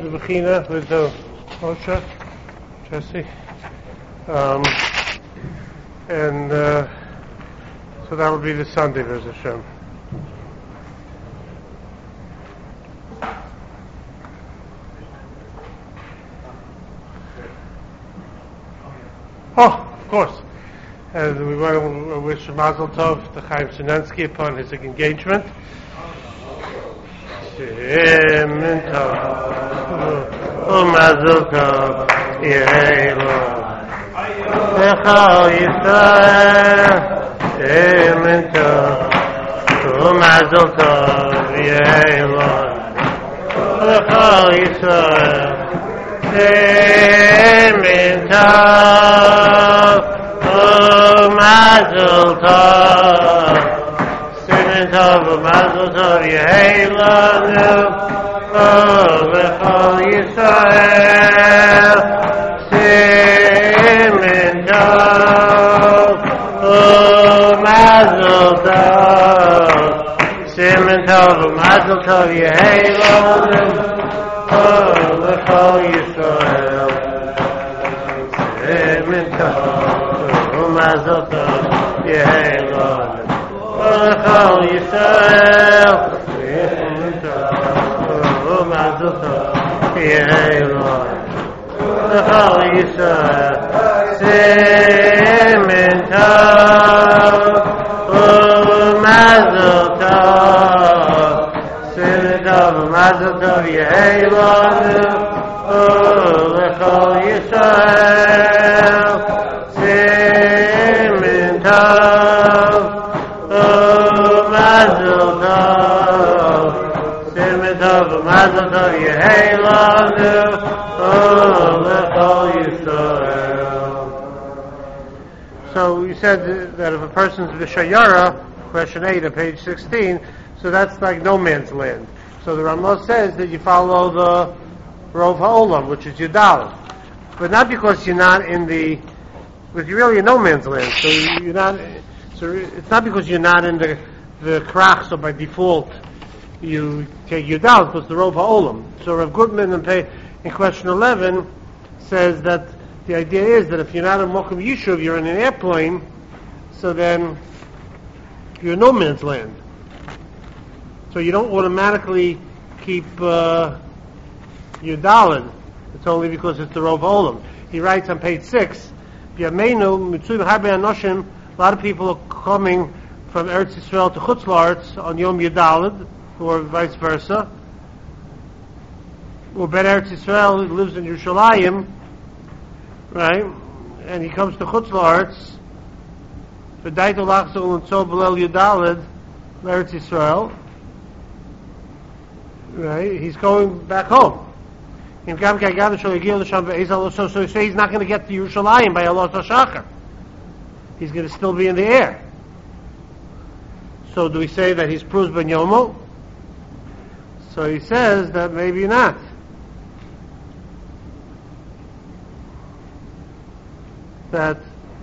the Bechina with the Moshe, Jesse. And so that'll be the Sunday, Bez Hashem. Oh, of course. And we want to wish Mazel Tov to Chaim Shenensky upon his engagement. Shemin Tov, Mazel Tov, Yehilu, Echal Yisrael. Shemin Tov, Mazel Tov, Yehilu, Echal Yisrael. Shemin Tov, Mazel Tov, Shemin Tov, Mazel Tov, Yehilu, Echal Yisrael. Shemin Tov, Mazel Tov, Shemin Tov, Mazel Tov, Yehilu, Echal Yisrael. Shemin Tov, Mazel Tov, Yehilu, Echal Yisrael. Shemin Tov, Mazel Tov, Yehilu, Echal Yisrael. Shemin Tov, Mazel Tov, Shemin Tov, Mazel Tov, Yehilu, Echal Yisrael. Shemin Tov, Mazel Tov, Shemin Tov, Mazel Tov, Yehilu, Echal Yisrael. So you said that if a person's Vishayara, question 8 of page 16, so that's like no man's land. So the Ramah says that you follow the Rov HaOlam, which is Yudal. But not because you're not in the, but you're really in no man's land. So you're not, so it's not because you're not in the Krach, so by default you take Yudal, because the Rov HaOlam. So Rav Gutman in question 11 says that the idea is that if you're not in Mokum Yishuv, you're in an airplane, so then you're in no man's land. So you don't automatically keep Yudalin. It's only because it's the Rov HaOlam. He writes on page 6, B'yameinu Mitzuyim Harbe Anoshim, a lot of people are coming from Eretz Yisrael to Chutz La'aretz on Yom Yudalid, or vice versa. Or Ben Eretz Yisrael lives in Yerushalayim, right? And he comes to Chutz La'aretz, V'daitu lachzor l'tzo b'leil Yudalid, Eretz Yisrael. Right? He's going back home. So he's not going to get to Yerushalayim by Alos HaShachar. He's going to still be in the air. So do we say that he's Pruz Ben Yomo? So he says that maybe not. That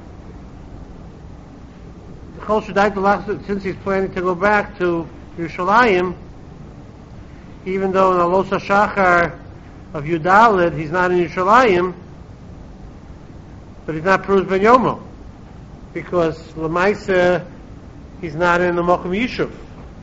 since he's planning to go back to Yerushalayim, even though in the Alos HaShachar of Yudalid he's not in Yerushalayim, but he's not Pruz Ben Yomo, because Lamaisa he's not in the Mokum Yishuv.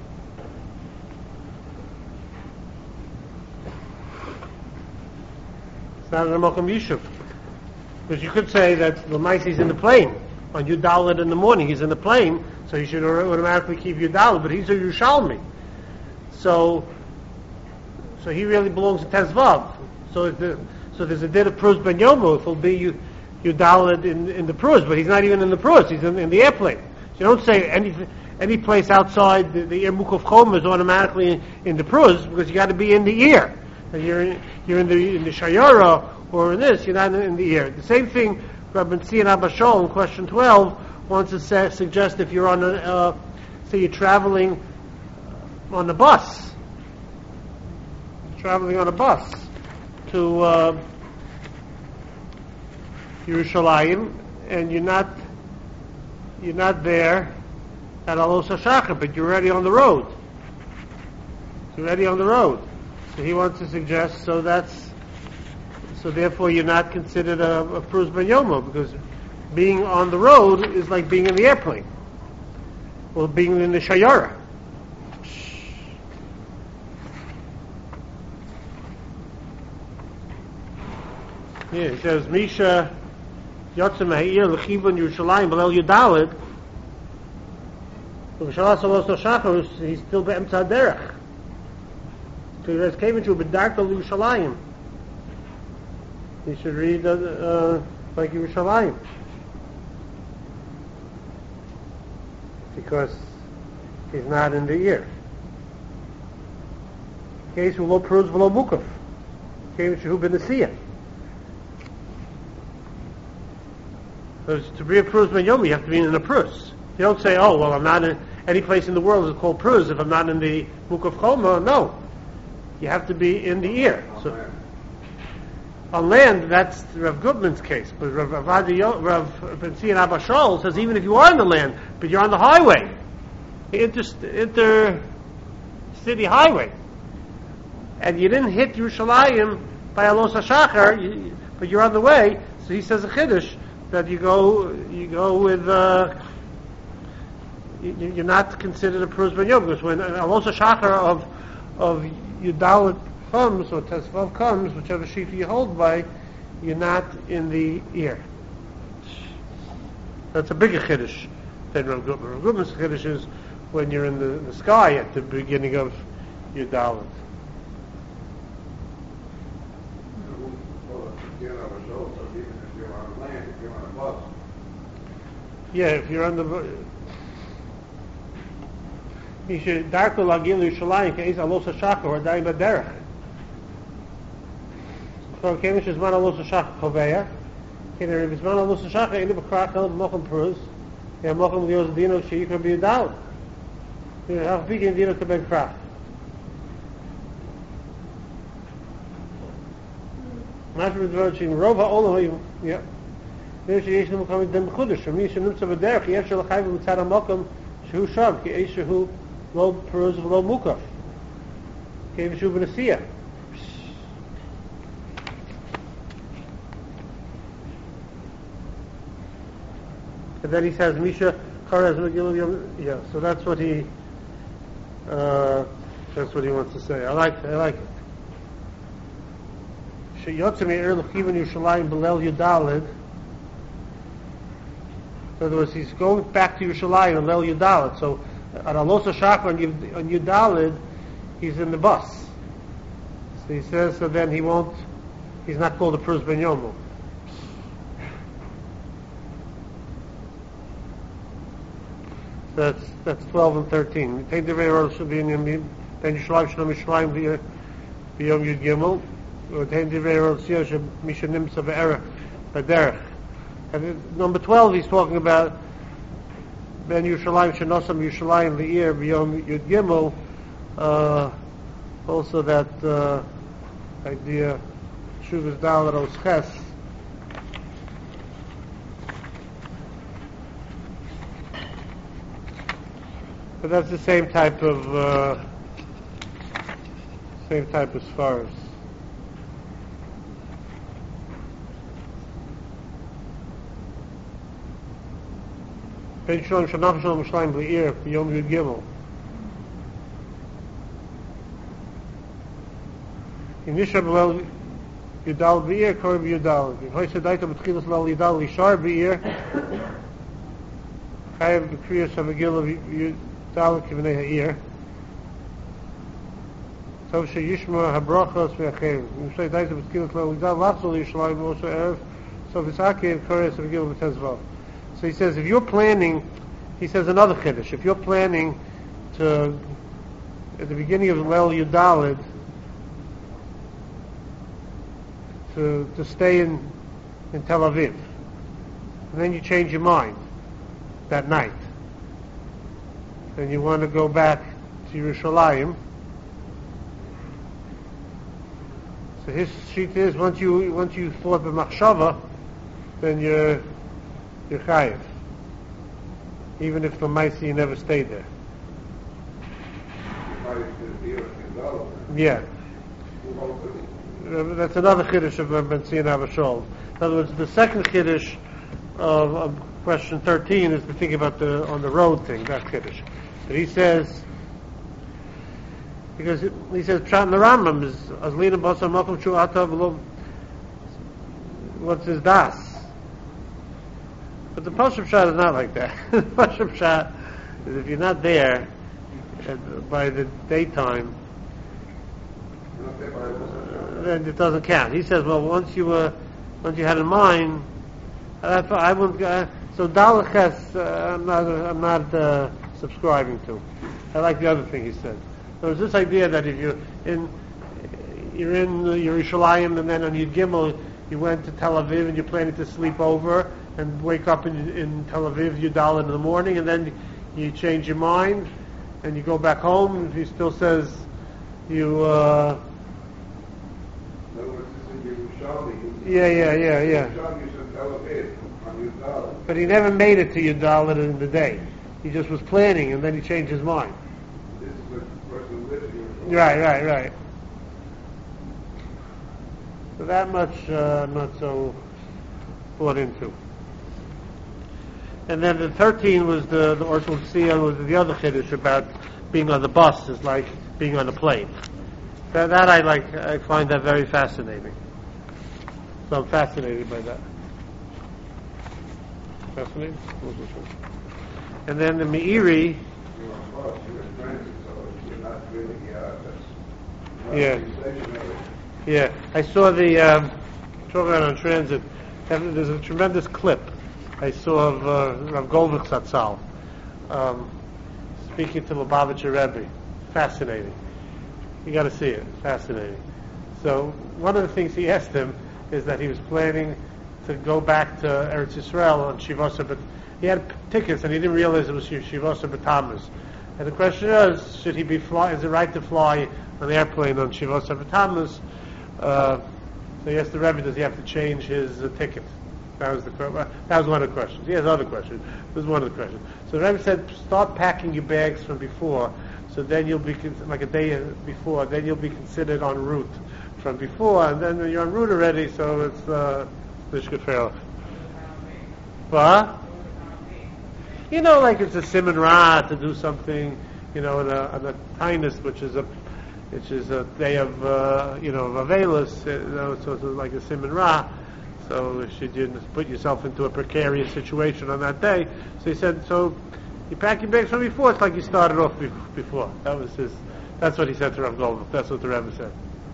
It's not in the Mokum Yishuv. Because you could say that Lamaisa he's in the plane. On Yudalid in the morning he's in the plane, so he should automatically keep Yudalid, but he's a Yerushalmi. So he really belongs to Tezvav. So there's a din of Pruz Ben Yomo if it'll be Yudalid in the Pruz, but he's not even in the Pruz, he's in the airplane. So you don't say any place outside the air Mukov Chom is automatically in the Pruz, because you got to be in the air. And you're in the Shayara or in this, you're not in the air. The same thing Rabbi Tzion Abba Shaul in question 12 wants to suggest if you're on say you're traveling on a bus. Traveling on a bus to Yerushalayim, and you're not there at Alos HaShachar, but you're already on the road. You're already on the road. So he wants to suggest, so therefore you're not considered a Pruz Ben Yomo, because being on the road is like being in the airplane, or being in the Shayara. Yeah, he says, Misha Yotzim Ha'ir L'chivon Yerushalayim B'lel Yudalid, V'shalas Alos Shachar, he's still Be'emtza Derech. So he says, came into B'darka L'Yerushalayim. He should read like Yerushalayim. Because he's not in the ear. Case V'lo Pruz V'lo Mukaf. Came into B'nesiyah. Because to be a Pruz Ben Yomi, you have to be in a Pruz. You don't say, oh, well, I'm not in any place in the world is called Pruz if I'm not in the Book of Choma. No. You have to be in the ear. So, on land, that's Rav Gutman's case. But Rav Ben Zion Abba Shaul says even if you are in the land, but you're on the highway, inter-city highway, and you didn't hit Yerushalayim by Alos HaShachar, but you're on the way, so he says a Chiddush, that you go with, you're not considered a Pruz Ben Yom, because when Alos HaShachar of Yudalit comes, or Tesvav comes, whichever sheaf you hold by, you're not in the ear. That's a bigger Chiddush than Rav Gutman. Rav Gutman's Chiddush is when you're in the sky at the beginning of Yudalit. Yeah, if you're on the you should darko lagil Yerushalayim ke'ez Alos HaShachar or daim baderech. So kemish zman Alos HaShachar koveya. Keder zman Alos HaShachar elu b'krach el b'mocham pruz. Ya mocham lios dino sheikra b'yudal. You have bigin dino to ben krach. Mashma dvorchim rova olam yeah. There שיש לנו כמה דם חודש, ומי שנמצא בדרך, יש לו חייב מצד המוקם שהוא שם, כי איש שהוא לא פרוז ולא מוקף. כי שהוא בנסיעה. And then he says, Misha Karez Megillah Yom, yeah, so that's what he wants to say. I like it. Sheyotze me'er l'chivon Yerushalayim b'lel Yudalid. In other words, he's going back to Yerushalayim and Lel Yudalit. So, at Alos HaShachar on Yudalit, he's in the bus. So he says, so then he's not called a Pruz Ben Yomo. So that's 12 and 13. Take the Ve'er should be in Yom, then Yerushalayim Shalom Yerushalayim B'Yom Yud Gimel, or take the Ve'er Siyah Misha Nimsa Be'erech B'derech. And number 12, he's talking about Ben Yerushalayim Shenosam Yerushalayim Le'ir B'Yom Yud Gimel. Also that idea Shuvas Dalet Os Ches. But that's the same type of as far as. Ben Shalom Shanaf Shalom Yerushalayim B'Le'ir B'Yom Yud Gimel. In Nisha B'Lel Yudal B'Le'ir Kor B'Yudal. In Hoyse Daita B'Tchilas Lel Yudal Lishar B'Le'ir Chayev B'Kriyas HaMegillah Yudal Kivnei Ha'ir. Tov Sheyishma HaBrachos V'Achev. In Hoyse Daita B'Tchilas Lel Yudal Lachzol Yerushalayim Moshe Erev So V'Saki and Kores HaMegillah B'Tezvav. So he says, if you're planning, he says another chiddush, if you're planning to, at the beginning of Lel Yudalid, to stay in Tel Aviv, and then you change your mind that night, and you want to go back to Yerushalayim, so his sheet is, once you thought the machshava, then you're chayiv, even if the Maisi you never stayed there. Yeah. That's another chiddush of Benzin Abashol. In other words, the second chiddush of question 13 is to think about on the road thing, that chiddush. But he says, because he says, Pshat in the Rambam is, Azlina Basar Makom Shu Atav, what's his das? But the Pashup Pshat is not like that. The Pashup Pshat is if you're not there by the daytime, then it doesn't count. He says, well, once you had in mind, I wouldn't. So Dalaches, I'm not subscribing to. I like the other thing he said. There's this idea that if you're in Yerushalayim and then on Yud Gimel you went to Tel Aviv and you're planning to sleep over and wake up in Tel Aviv Yud Daled in the morning and then you change your mind and you go back home. If he still says you. Yeah. But he never made it to Yud Daled in the day. He just was planning and then he changed his mind. Right. So that much I'm not so bought into. And then the 13 was the Orshul Sia was the other chiddush about being on the bus is like being on a plane. That I like. I find that very fascinating. So I'm fascinated by that. Fascinating. And then the Meiri. Yeah. I saw the talking about on transit. There's a tremendous clip I saw of Rav Goldberg Zatzal speaking to Lubavitcher Rebbe. Fascinating. You got to see it. Fascinating. So one of the things he asked him is that he was planning to go back to Eretz Yisrael on Shivasa, but he had tickets and he didn't realize it was Shivasa B'Tammuz. And the question is, should he be is it right to fly on the airplane on Shivasa B'Tammuz? So he asked the Rebbe, does he have to change his ticket? That was one of the questions. He has other questions. This was one of the questions. So the Rebbe said, start packing your bags from before, so then you'll be like a day before. Then you'll be considered en route from before, and then you're en route already. So it's Lishka But like it's a Siman Ra to do something, on a Tainus, which is a day of Avelis, so it's like a Siman Ra. So should you put yourself into a precarious situation on that day? So he said, so you pack your bags from before. It's like you started off before. That's what he said to Rav Goldberg. That's what the Rebbe said.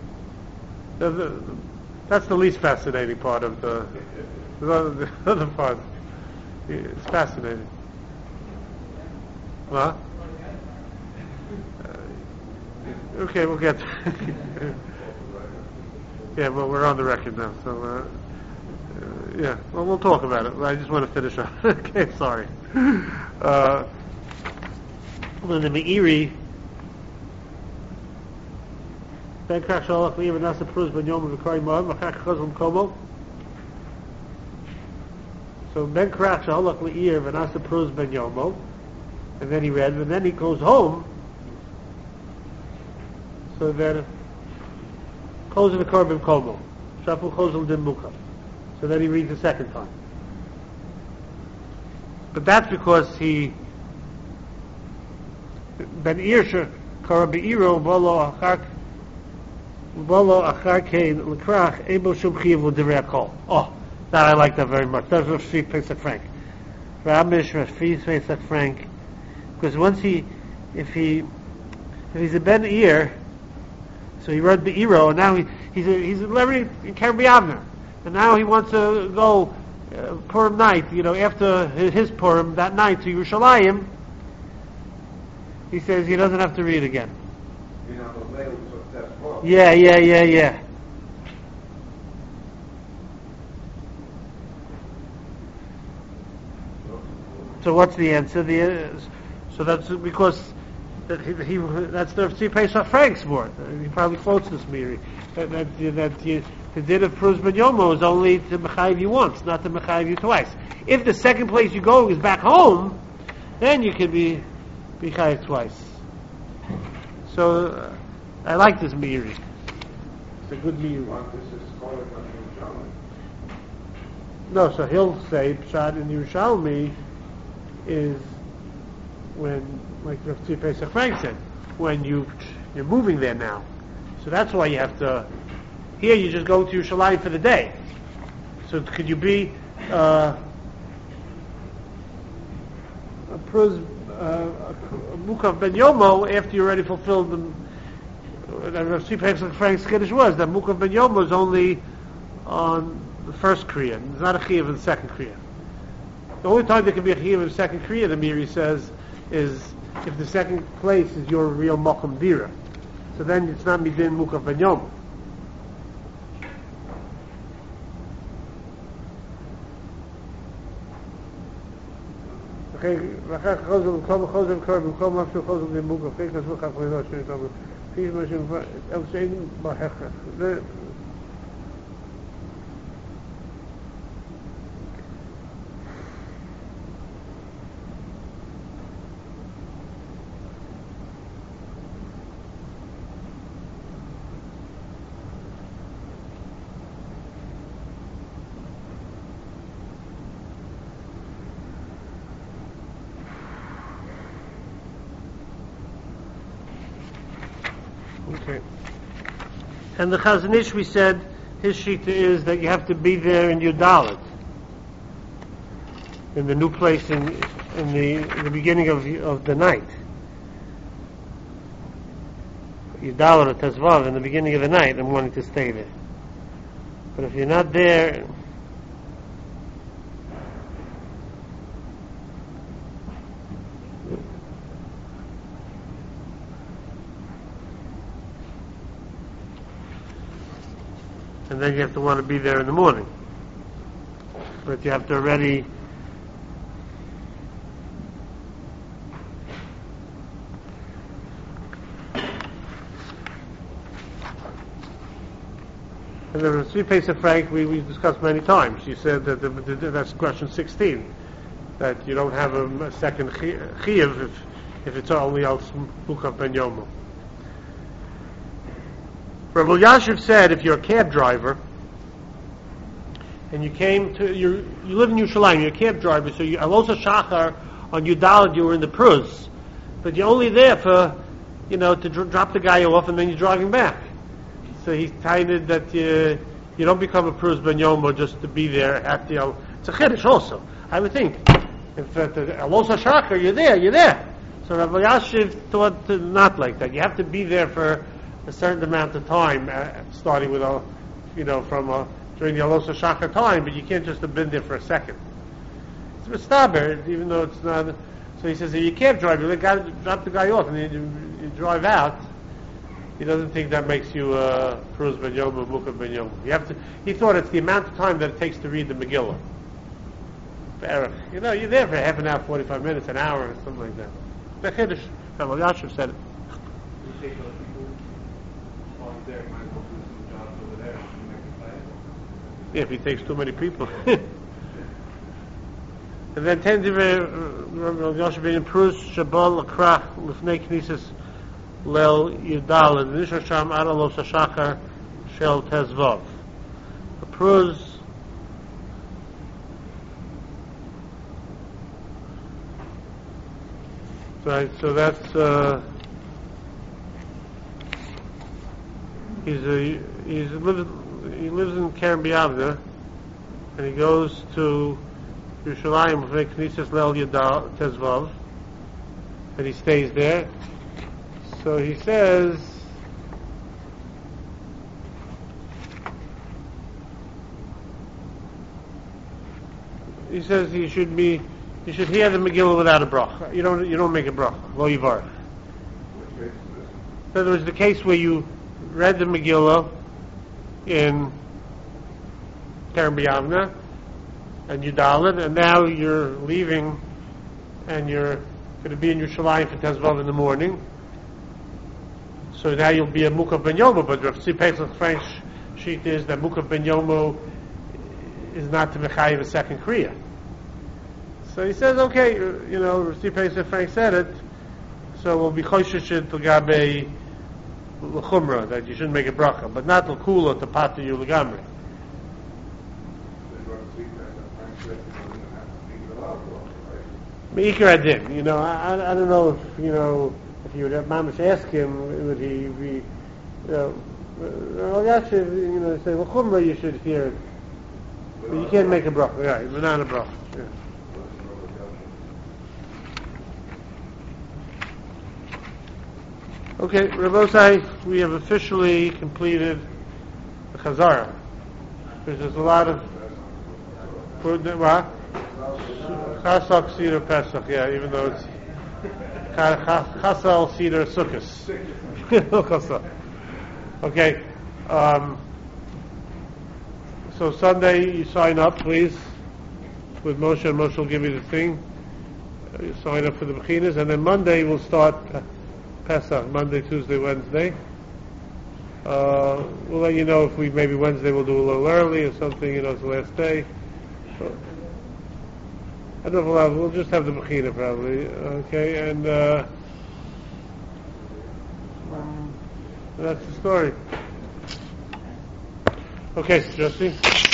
That's the least fascinating part of the other part. It's fascinating. What? Okay, we'll get. Yeah, well, we're on the record now, so. Yeah, well, we'll talk about it. I just want to finish up. Okay, sorry. Then the Meiri. Ben Krach Shalach Li'ir V'Nasa Peruz Ben Yom V'Kari Ma'am V'Chach Chazal M'Komo. So Ben Krach Shalach Li'ir V'Nasa Peruz Ben Yomo, and then he read, and then he goes home. So then Chazal V'Kari M'Komo Shaful Chazal Din Mukam. So then he reads the second time. But that's because he Ben Irsha Kara Be'iro V'Lo Achar Kein L'Krach Ebo Shum Chiv L'Divrei HaKol. Oh, that I like that very much. That's Rav Shvi Pesach Frank. Rav Shvi Pesach Frank, because once if he's a Ben Ir, so he read Be'iro, and now he's learning in Keren B'Yavner. And now he wants to go Purim night, after his Purim that night to Yerushalayim. He says he doesn't have to read again. Yeah. So what's the answer? So that's because that's the Tzvi Pesach Frank's word. He probably quotes this Meiri. The din of Peruz Ben Yomo is only to mechayiv you once, not to mechayiv you twice. If the second place you go is back home, then you can be chayiv twice. So I like this Meiri. It's a good meal. What this is called a Yerushalmi. No, so he'll say Pshat in Yerushalmi is when, like Rav Tzvi Pesach Frank said, when you're moving there now. So that's why you have to. Here you just go to Yerushalayim for the day. So could you be a Mukav Ben Yomo after you already fulfilled the? Rav Tzvi Pesach Frank's Kiddush was that Mukav Ben Yomo is only on the first Kriya. It's not a Chiyuv in the second Kriya. The only time there can be a Chiyuv in the second Kriya, the Miri says, is if the second place is your real Mokum Dira. So then it's not Midin Mukav Ben Yomo. Okay, Okay. And the Chazon Ish, we said, his shita is that you have to be there in Yudalit, in the new place in the beginning of the night. Yudalit or Tezvav in the beginning of the night, and wanting to stay there. But if you're not there, and then you have to want to be there in the morning. But you have to already and the Tzvi Pesach Frank we discussed many times. You said that that's question 16, that you don't have a second chiyuv if it's only al Mukav Ben Yomo. Rav Elyashiv said if you're a cab driver and you live in Yerushalayim, you're a cab driver, so you Alosa Shachar on Yudalad you were in the Pruz, but you're only there for to drop the guy off and then you're driving back. So he's tied that you don't become a Pruz Ben Yomo just to be there at the. It's a chiddush also, I would think. If Alosa Shachar you're there. So Rav Elyashiv thought not like that. You have to be there for a certain amount of time, starting with during the Alosa Shachar time, but you can't just have been there for a second. It's mistaber, even though it's not. So he says, if you can't drive, you drop the guy off and you drive out. He doesn't think that makes you Pruz Ben Yomo, Mukav Ben Yomo. He thought it's the amount of time that it takes to read the Megillah. You're there for half an hour, 45 minutes, an hour, or something like that. The Chiddush, Rav Elyashiv said it. Yeah, if he takes too many people. And then Rav Yosef ben Prus Shabal Akrach Lifnei Knesses Lel Yudal and Nishar Sham Adalos Hashachar Shel Tezvav. The Prus right, so that's he lives in Kerem B'Yavneh, and he goes to Yerushalayim with Knesses Leil Yudal Tezvav, and he stays there. So he says, you should hear the Megillah without a bracha. You don't make a bracha. Lo yivarach. In other words, the case where you read the Megillah in Kerem B'Yavneh and Yudalit, and now you're leaving and you're going to be in Yerushalayim for Tezvav in the morning. So now you'll be a Mukav Ben Yomo, but Rav Tzvi Pesach Frank's sheet is that Mukav Ben Yomo is not to mechayiv a second kriya. So he says, okay, Rav Tzvi Pesach Frank said it, so we'll be chosheshet l'gabe l'chumra, that you shouldn't make a bracha, but not l'kula to pata you l'gamri. Meikar adin, I don't know if if you would have mamash ask him, would he be, say l'chumra you should hear it, but you can't make a bracha, right? We're not a bracha. Yeah. Okay, Rabbosai, we have officially completed the Chazara. There's a lot of Chasal Seder Pesach, yeah, even though it's Chasal Seder Sukkos. Okay, so Sunday you sign up, please, with Moshe, and Moshe will give you the thing. You sign up for the Bechinas, and then Monday we'll start Pesach, Monday, Tuesday, Wednesday. We'll let you know if maybe Wednesday we'll do a little early or something, it's the last day. So, I don't know if we'll just have the Mechina probably, okay, and that's the story. Okay, Justin.